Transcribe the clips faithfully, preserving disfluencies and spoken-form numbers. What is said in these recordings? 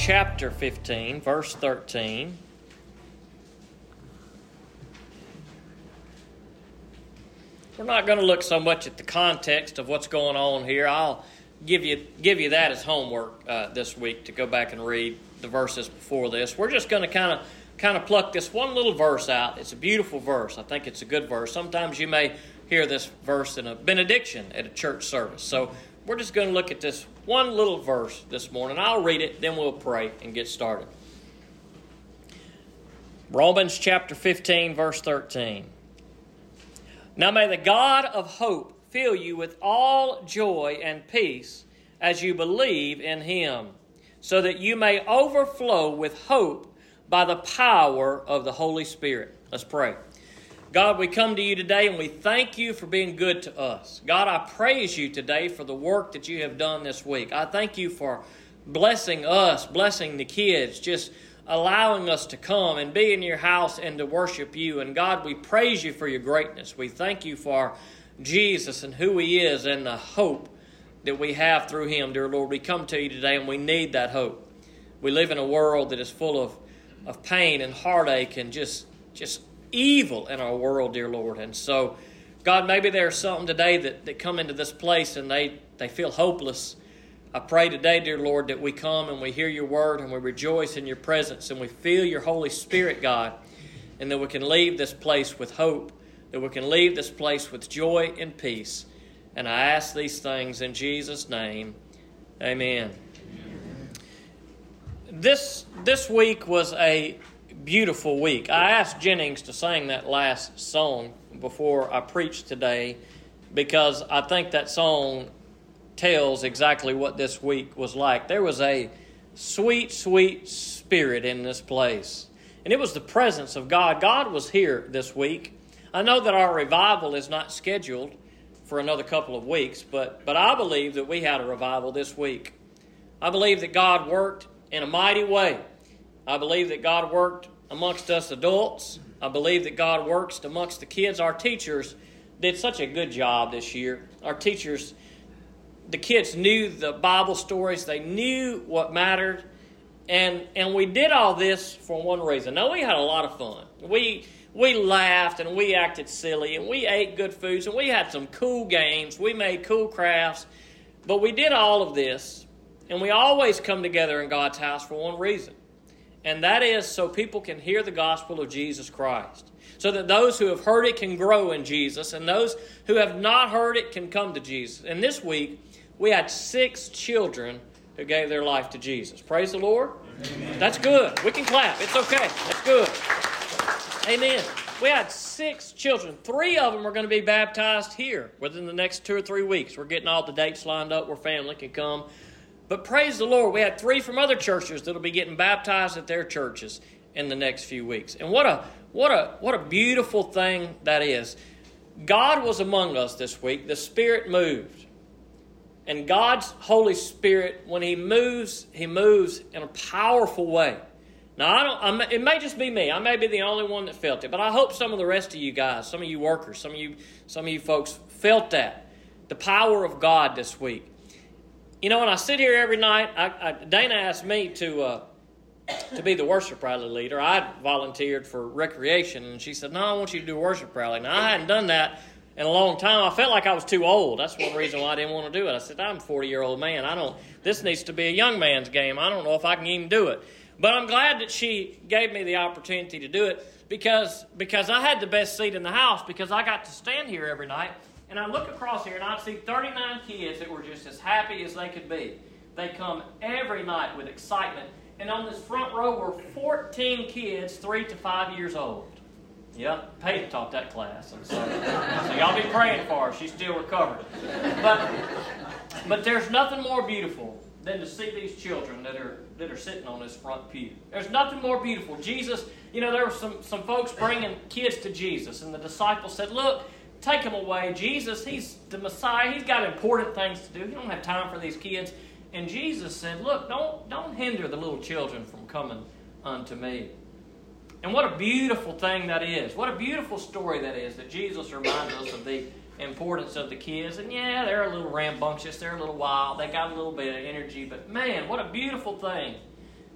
chapter fifteen, verse thirteen. We're not going to look so much at the context of what's going on here. I'll give you give you that as homework uh, this week to go back and read the verses before this. We're just going to kind of kind of pluck this one little verse out. It's a beautiful verse. I think it's a good verse. Sometimes you may hear this verse in a benediction at a church service. So we're just going to look at this one little verse this morning. I'll read it, then we'll pray and get started. Romans chapter fifteen, verse thirteen. Now may the God of hope fill you with all joy and peace as you believe in Him, so that you may overflow with hope by the power of the Holy Spirit. Let's pray. God, we come to you today and we thank you for being good to us. God, I praise you today for the work that you have done this week. I thank you for blessing us, blessing the kids, just allowing us to come and be in your house and to worship you. And God, we praise you for your greatness. We thank you for Jesus and who He is and the hope that we have through Him. Dear Lord, we come to you today and we need that hope. We live in a world that is full of, of pain and heartache and just, just evil in our world, dear Lord. And so, God, maybe there's something today that, that come into this place and they, they feel hopeless. I pray today, dear Lord, that we come and we hear your word and we rejoice in your presence and we feel your Holy Spirit, God, and that we can leave this place with hope, that we can leave this place with joy and peace. And I ask these things in Jesus' name. Amen. Amen. This, this week was a beautiful week. I asked Jennings to sing that last song before I preached today because I think that song tells exactly what this week was like. There was a sweet, sweet spirit in this place. And it was the presence of God. God was here this week. I know that our revival is not scheduled for another couple of weeks, but, but I believe that we had a revival this week. I believe that God worked in a mighty way. I believe that God worked amongst us adults. I believe that God works amongst the kids. Our teachers did such a good job this year. Our teachers The kids knew the Bible stories. They knew what mattered. And and we did all this for one reason. Now, we had a lot of fun. We we laughed and we acted silly and we ate good foods and we had some cool games. We made cool crafts. But we did all of this, and we always come together in God's house for one reason. And that is so people can hear the gospel of Jesus Christ. So that those who have heard it can grow in Jesus, and those who have not heard it can come to Jesus. And this week, we had six children who gave their life to Jesus. Praise the Lord. Amen. That's good. We can clap. It's okay. That's good. Amen. We had six children. Three of them are going to be baptized here within the next two or three weeks. We're getting all the dates lined up where family can come. But praise the Lord, we had three from other churches that will be getting baptized at their churches in the next few weeks. And what a what a what a beautiful thing that is. God was among us this week. The Spirit moved. And God's Holy Spirit, when He moves, He moves in a powerful way. Now, I don't. I'm, it may just be me. I may be the only one that felt it, but I hope some of the rest of you guys, some of you workers, some of you, some of you folks felt that, the power of God this week. You know, when I sit here every night, I, I, Dana asked me to uh, to be the worship rally leader. I volunteered for recreation, and she said, "No, I want you to do worship rally." Now, I hadn't done that in a long time. I felt like I was too old. That's one reason why I didn't want to do it. I said, I'm a forty-year-old man. I don't. This needs to be a young man's game. I don't know if I can even do it. But I'm glad that she gave me the opportunity to do it because, because I had the best seat in the house because I got to stand here every night, and I look across here, and I'd see thirty-nine kids that were just as happy as they could be. They come every night with excitement. And on this front row were fourteen kids, three to five years old. Yep, Peyton taught that class. And so, so y'all be praying for her. She's still recovering. But, but there's nothing more beautiful than to see these children that are that are sitting on this front pew. There's nothing more beautiful. Jesus, you know, there were some, some folks bringing kids to Jesus, and the disciples said, look, take them away. Jesus, He's the Messiah. He's got important things to do. He don't have time for these kids. And Jesus said, look, don't, don't hinder the little children from coming unto me. And what a beautiful thing that is. What a beautiful story that is, that Jesus reminds us of the importance of the kids. And yeah, they're a little rambunctious. They're a little wild. They got a little bit of energy. But man, what a beautiful thing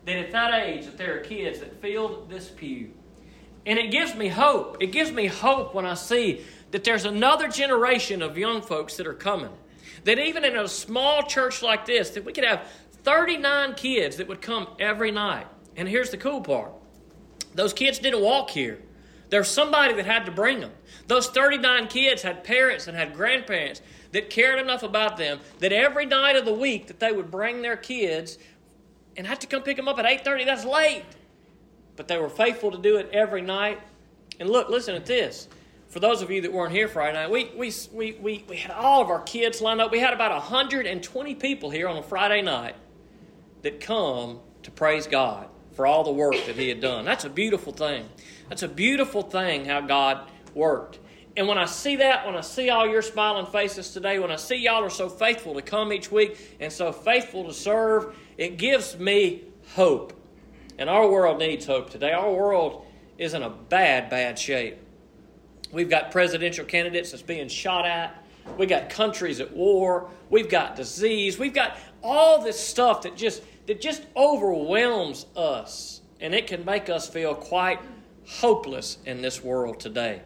that at that age that there are kids that filled this pew. And it gives me hope. It gives me hope when I see that there's another generation of young folks that are coming. That even in a small church like this, that we could have thirty-nine kids that would come every night. And here's the cool part. Those kids didn't walk here. There's somebody that had to bring them. Those thirty-nine kids had parents and had grandparents that cared enough about them that every night of the week that they would bring their kids and had to come pick them up at eight thirty. That's late. But they were faithful to do it every night. And look, listen at this. For those of you that weren't here Friday night, we we we we, we had all of our kids lined up. We had about one hundred twenty people here on a Friday night that come to praise God for all the work that He had done. That's a beautiful thing. That's a beautiful thing how God worked. And when I see that, when I see all your smiling faces today, when I see y'all are so faithful to come each week and so faithful to serve, it gives me hope. And our world needs hope today. Our world is in a bad, bad shape. We've got presidential candidates that's being shot at. We've got countries at war. We've got disease. We've got all this stuff that just that just overwhelms us. And it can make us feel quite hopeless in this world today.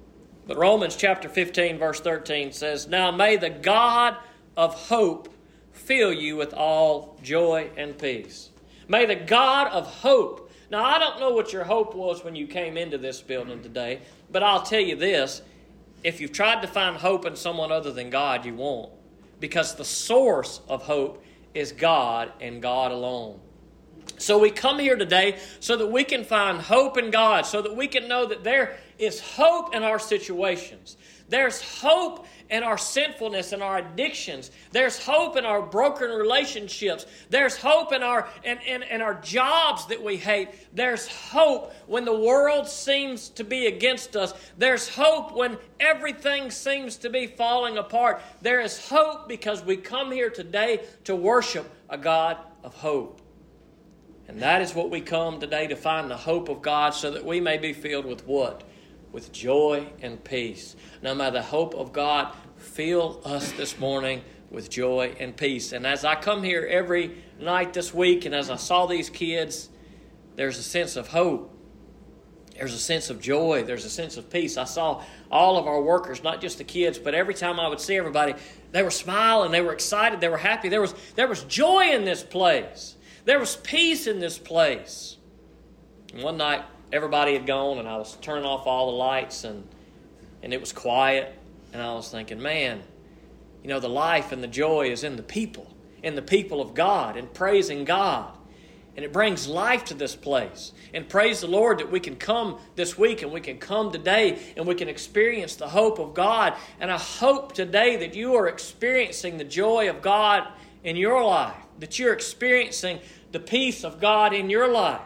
But Romans chapter fifteen, verse thirteen says, "Now may the God of hope fill you with all joy and peace." May the God of hope. Now, I don't know what your hope was when you came into this building today, but I'll tell you this. If you've tried to find hope in someone other than God, you won't. Because the source of hope is God and God alone. So we come here today so that we can find hope in God, so that we can know that there is hope in our situations. There's hope in our sinfulness and our addictions. There's hope in our broken relationships. There's hope in our in, in, in our jobs that we hate. There's hope when the world seems to be against us. There's hope when everything seems to be falling apart. There is hope because we come here today to worship a God of hope. And that is what we come today to find, the hope of God, so that we may be filled with what? With joy and peace. Now may the hope of God fill us this morning with joy and peace. And as I come here every night this week, and as I saw these kids, there's a sense of hope. There's a sense of joy. There's a sense of peace. I saw all of our workers, not just the kids, but every time I would see everybody, they were smiling, they were excited, they were happy. There was, there was joy in this place. There was peace in this place. And one night, everybody had gone, and I was turning off all the lights, and and it was quiet. And I was thinking, man, you know, the life and the joy is in the people, in the people of God, and praising God. And it brings life to this place. And praise the Lord that we can come this week, and we can come today, and we can experience the hope of God. And I hope today that you are experiencing the joy of God in your life, that you're experiencing the peace of God in your life.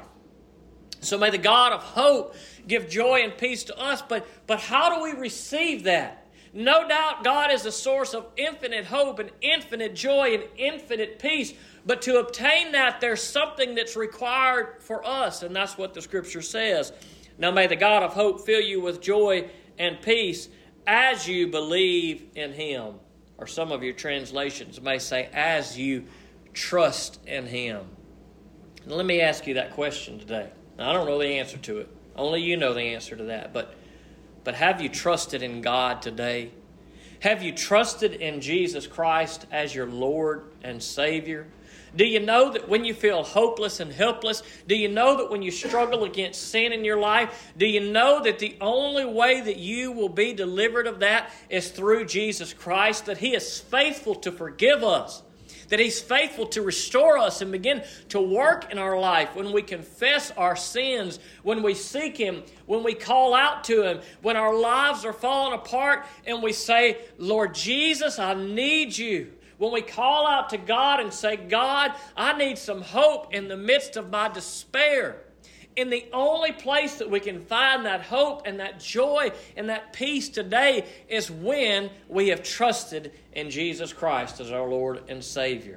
So may the God of hope give joy and peace to us. But, but how do we receive that? No doubt God is the source of infinite hope and infinite joy and infinite peace. But to obtain that, there's something that's required for us. And that's what the Scripture says. Now may the God of hope fill you with joy and peace as you believe in Him. Or some of your translations may say, as you trust in Him. Now, let me ask you that question today. Now, I don't know the answer to it. Only you know the answer to that. But, but have you trusted in God today? Have you trusted in Jesus Christ as your Lord and Savior? Do you know that when you feel hopeless and helpless, do you know that when you struggle against sin in your life, do you know that the only way that you will be delivered of that is through Jesus Christ, that He is faithful to forgive us, that He's faithful to restore us and begin to work in our life when we confess our sins, when we seek Him, when we call out to Him, when our lives are falling apart and we say, Lord Jesus, I need You. When we call out to God and say, God, I need some hope in the midst of my despair. And the only place that we can find that hope and that joy and that peace today is when we have trusted in Jesus Christ as our Lord and Savior.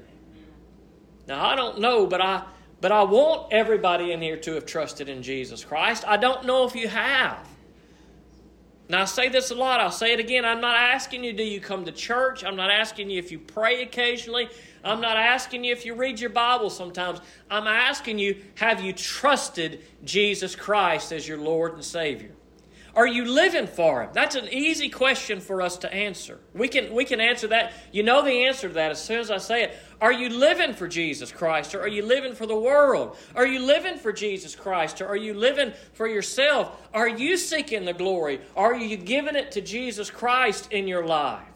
Now, I don't know, but I, but I want everybody in here to have trusted in Jesus Christ. I don't know if you have. Now, I say this a lot. I'll say it again. I'm not asking you, do you come to church? I'm not asking you if you pray occasionally. I'm not asking you if you read your Bible sometimes. I'm asking you, have you trusted Jesus Christ as your Lord and Savior? Are you living for Him? That's an easy question for us to answer. We can, we can answer that. You know the answer to that as soon as I say it. Are you living for Jesus Christ, or are you living for the world? Are you living for Jesus Christ, or are you living for yourself? Are you seeking the glory? Are you giving it to Jesus Christ in your life?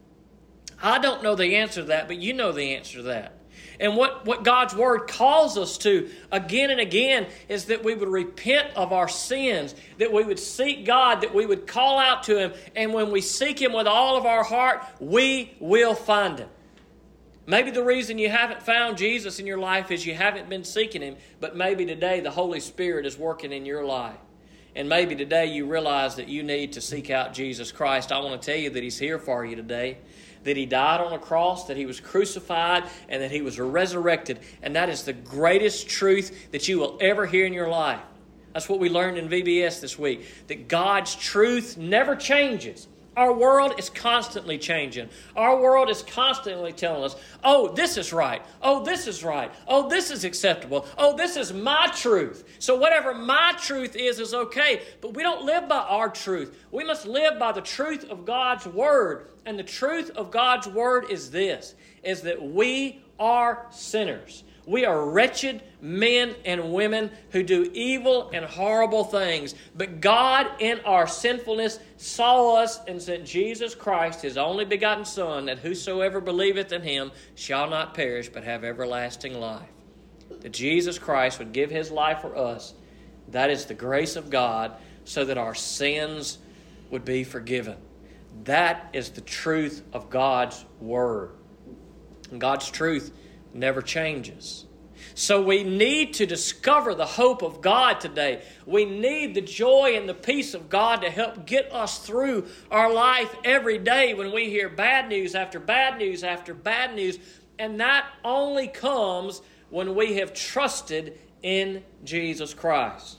I don't know the answer to that, but you know the answer to that. And what, what God's Word calls us to again and again is that we would repent of our sins, that we would seek God, that we would call out to Him, and when we seek Him with all of our heart, we will find Him. Maybe the reason you haven't found Jesus in your life is you haven't been seeking Him, but maybe today the Holy Spirit is working in your life. And maybe today you realize that you need to seek out Jesus Christ. I want to tell you that He's here for you today, that He died on a cross, that He was crucified, and that He was resurrected. And that is the greatest truth that you will ever hear in your life. That's what we learned in V B S this week, that God's truth never changes. Our world is constantly changing. Our world is constantly telling us, oh, this is right. Oh, this is right. Oh, this is acceptable. Oh, this is my truth. So whatever my truth is, is okay. But we don't live by our truth. We must live by the truth of God's Word. And the truth of God's Word is this, is that we are sinners. We are wretched men and women who do evil and horrible things. But God, in our sinfulness, saw us and sent Jesus Christ, His only begotten Son, that whosoever believeth in Him shall not perish but have everlasting life. That Jesus Christ would give His life for us. That is the grace of God, so that our sins would be forgiven. That is the truth of God's Word. And God's truth never changes. So we need to discover the hope of God today. We need the joy and the peace of God to help get us through our life every day when we hear bad news after bad news after bad news. And that only comes when we have trusted in Jesus Christ.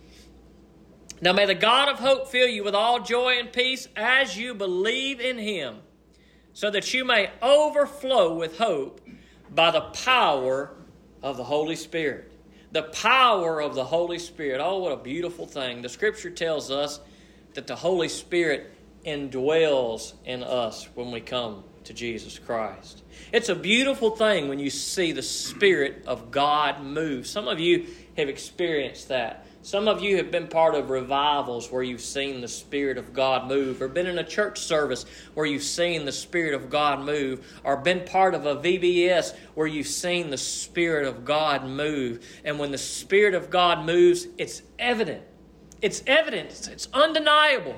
Now may the God of hope fill you with all joy and peace as you believe in Him, so that you may overflow with hope by the power of the Holy Spirit. The power of the Holy Spirit. Oh, what a beautiful thing. The Scripture tells us that the Holy Spirit indwells in us when we come to Jesus Christ. It's a beautiful thing when you see the Spirit of God move. Some of you have experienced that. Some of you have been part of revivals where you've seen the Spirit of God move, or been in a church service where you've seen the Spirit of God move, or been part of a V B S where you've seen the Spirit of God move. And when the Spirit of God moves, it's evident. It's evident. It's, it's undeniable.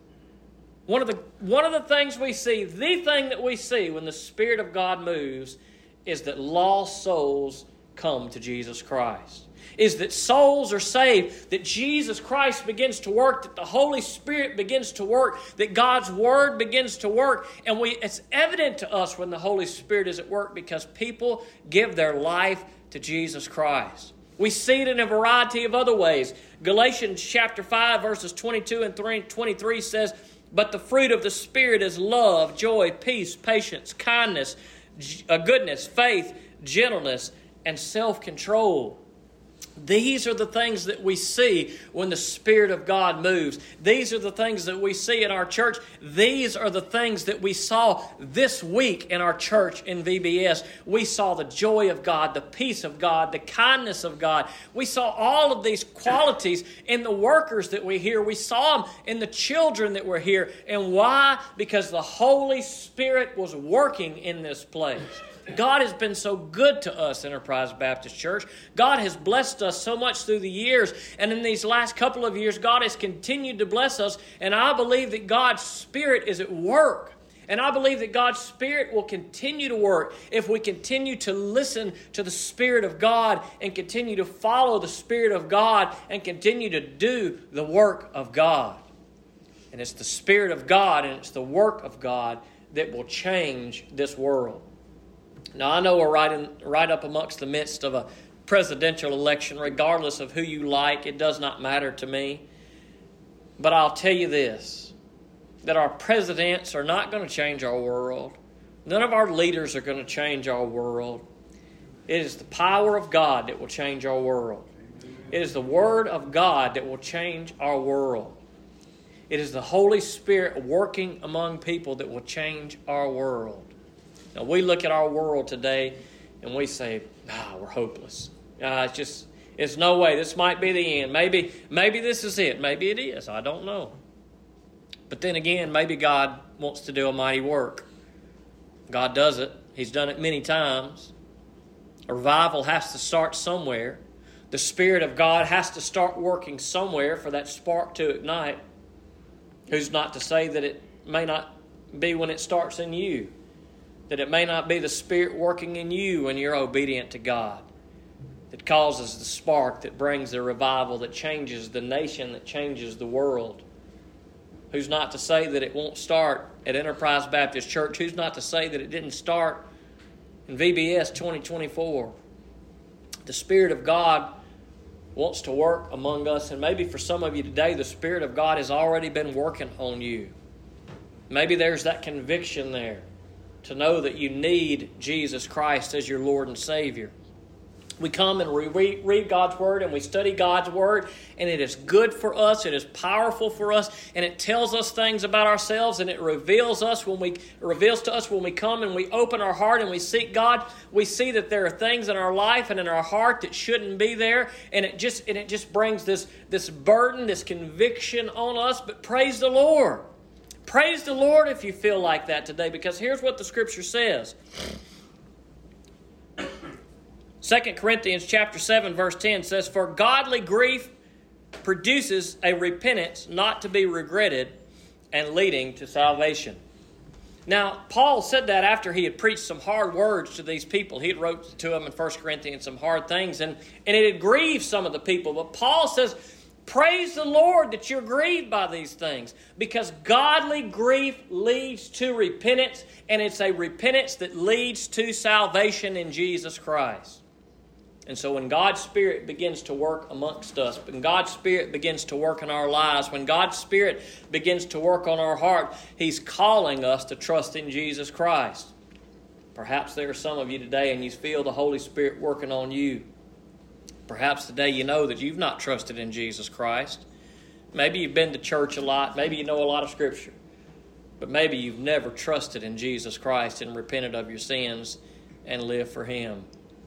One of the one of the things we see, the thing that we see when the Spirit of God moves, is that lost souls come to Jesus Christ. Is that souls are saved, that Jesus Christ begins to work, that the Holy Spirit begins to work, that God's Word begins to work. And we it's evident to us when the Holy Spirit is at work because people give their life to Jesus Christ. We see it in a variety of other ways. Galatians chapter five, verses twenty-two and twenty-three says, "But the fruit of the Spirit is love, joy, peace, patience, kindness, goodness, faith, gentleness, and self-control." These are the things that we see when the Spirit of God moves. These are the things that we see in our church. These are the things that we saw this week in our church in V B S. We saw the joy of God, the peace of God, the kindness of God. We saw all of these qualities in the workers that we hear. We saw them in the children that were here. And why? Because the Holy Spirit was working in this place. God has been so good to us, Enterprise Baptist Church. God has blessed us so much through the years. And in these last couple of years, God has continued to bless us. And I believe that God's Spirit is at work. And I believe that God's Spirit will continue to work if we continue to listen to the Spirit of God and continue to follow the Spirit of God and continue to do the work of God. And it's the Spirit of God and it's the work of God that will change this world. Now, I know we're right, in, right up amongst the midst of a presidential election. Regardless of who you like, it does not matter to me. But I'll tell you this. that our presidents are not going to change our world. None of our leaders are going to change our world. It is the power of God that will change our world. It is the Word of God that will change our world. It is the Holy Spirit working among people that will change our world. Now, we look at our world today and we say, ah, we're hopeless. Ah, it's just, it's no way. This might be the end. Maybe, maybe this is it. Maybe it is. I don't know. But then again, maybe God wants to do a mighty work. God does it. He's done it many times. A revival has to start somewhere. The Spirit of God has to start working somewhere for that spark to ignite. Who's not to say that it may not be when it starts in you? That it may not be the Spirit working in you when you're obedient to God, that causes the spark, that brings the revival, that changes the nation, that changes the world. Who's not to say that it won't start at Enterprise Baptist Church? Who's not to say that it didn't start in V B S twenty twenty-four? The Spirit of God wants to work among us, and maybe for some of you today, the Spirit of God has already been working on you. Maybe there's that conviction there to know that you need Jesus Christ as your Lord and Savior. We come and we read God's Word and we study God's Word, and it is good for us, it is powerful for us, and it tells us things about ourselves, and it reveals us when we reveals to us when we come and we open our heart and we seek God. We see that there are things in our life and in our heart that shouldn't be there, and it just and it just brings this, this burden, this conviction on us. But praise the Lord. Praise the Lord if you feel like that today, because here's what the Scripture says. Second Corinthians chapter seven, verse ten says, "For godly grief produces a repentance not to be regretted and leading to salvation." Now, Paul said that after he had preached some hard words to these people. He had wrote to them in First Corinthians some hard things, and, and it had grieved some of the people. But Paul says, praise the Lord that you're grieved by these things, because godly grief leads to repentance, and it's a repentance that leads to salvation in Jesus Christ. And so when God's Spirit begins to work amongst us, when God's Spirit begins to work in our lives, when God's Spirit begins to work on our heart, He's calling us to trust in Jesus Christ. Perhaps there are some of you today and you feel the Holy Spirit working on you. Perhaps today you know that you've not trusted in Jesus Christ. Maybe you've been to church a lot. Maybe you know a lot of Scripture. But maybe you've never trusted in Jesus Christ and repented of your sins and lived for Him.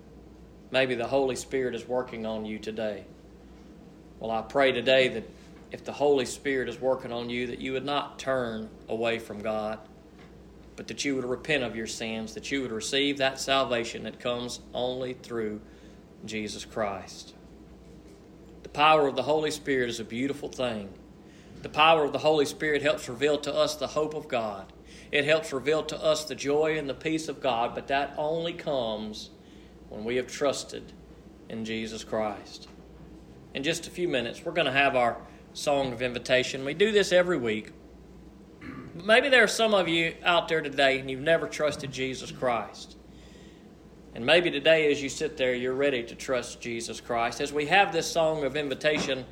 Maybe the Holy Spirit is working on you today. Well, I pray today that if the Holy Spirit is working on you, that you would not turn away from God, but that you would repent of your sins, that you would receive that salvation that comes only through Jesus Christ. The power of the Holy Spirit is a beautiful thing. The power of the Holy Spirit helps reveal to us the hope of God. It helps reveal to us the joy and the peace of God, but that only comes when we have trusted in Jesus Christ. In just a few minutes, we're going to have our song of invitation. We do this every week. But maybe there are some of you out there today and you've never trusted Jesus Christ. And maybe today as you sit there, you're ready to trust Jesus Christ. As we have this song of invitation,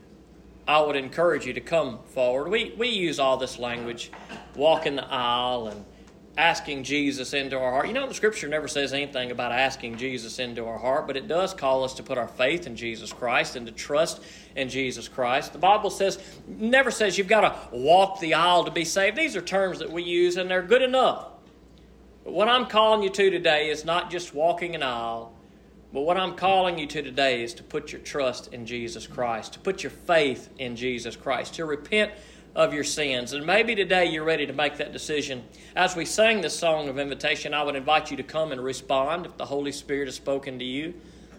I would encourage you to come forward. We, we use all this language, walking the aisle and asking Jesus into our heart. You know, the Scripture never says anything about asking Jesus into our heart, but it does call us to put our faith in Jesus Christ and to trust in Jesus Christ. The Bible says, never says you've got to walk the aisle to be saved. These are terms that we use, and they're good enough. But what I'm calling you to today is not just walking an aisle, but what I'm calling you to today is to put your trust in Jesus Christ, to put your faith in Jesus Christ, to repent of your sins. And maybe today you're ready to make that decision. As we sang this song of invitation, I would invite you to come and respond if the Holy Spirit has spoken to you.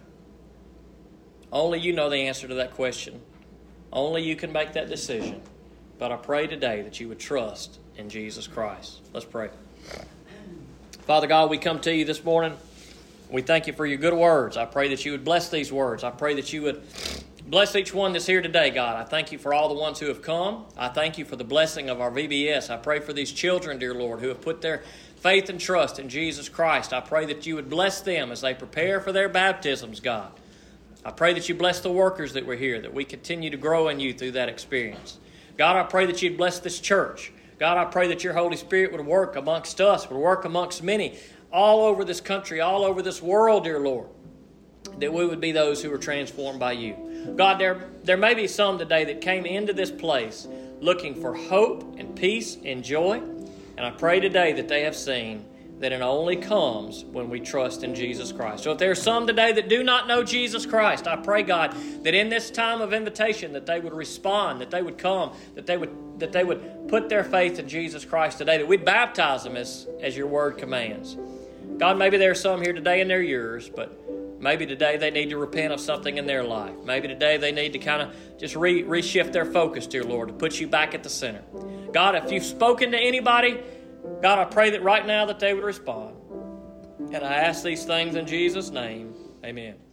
Only you know the answer to that question. Only you can make that decision. But I pray today that you would trust in Jesus Christ. Let's pray. Father God, we come to you this morning. We thank you for your good words. I pray that you would bless these words. I pray that you would bless each one that's here today, God. I thank you for all the ones who have come. I thank you for the blessing of our V B S. I pray for these children, dear Lord, who have put their faith and trust in Jesus Christ. I pray that you would bless them as they prepare for their baptisms, God. I pray that you bless the workers that were here, that we continue to grow in you through that experience. God, I pray that you'd bless this church. God, I pray that your Holy Spirit would work amongst us, would work amongst many, all over this country, all over this world, dear Lord, that we would be those who are transformed by you. God, there, there may be some today that came into this place looking for hope and peace and joy, and I pray today that they have seen that it only comes when we trust in Jesus Christ. So if there are some today that do not know Jesus Christ, I pray, God, that in this time of invitation that they would respond, that they would come, that they would that they would put their faith in Jesus Christ today, that we'd baptize them as, as your word commands. God, maybe there are some here today and they're yours, but maybe today they need to repent of something in their life. Maybe today they need to kind of just re, reshift their focus, dear Lord, to put you back at the center. God, if you've spoken to anybody, God, I pray that right now that they would respond. And I ask these things in Jesus' name. Amen.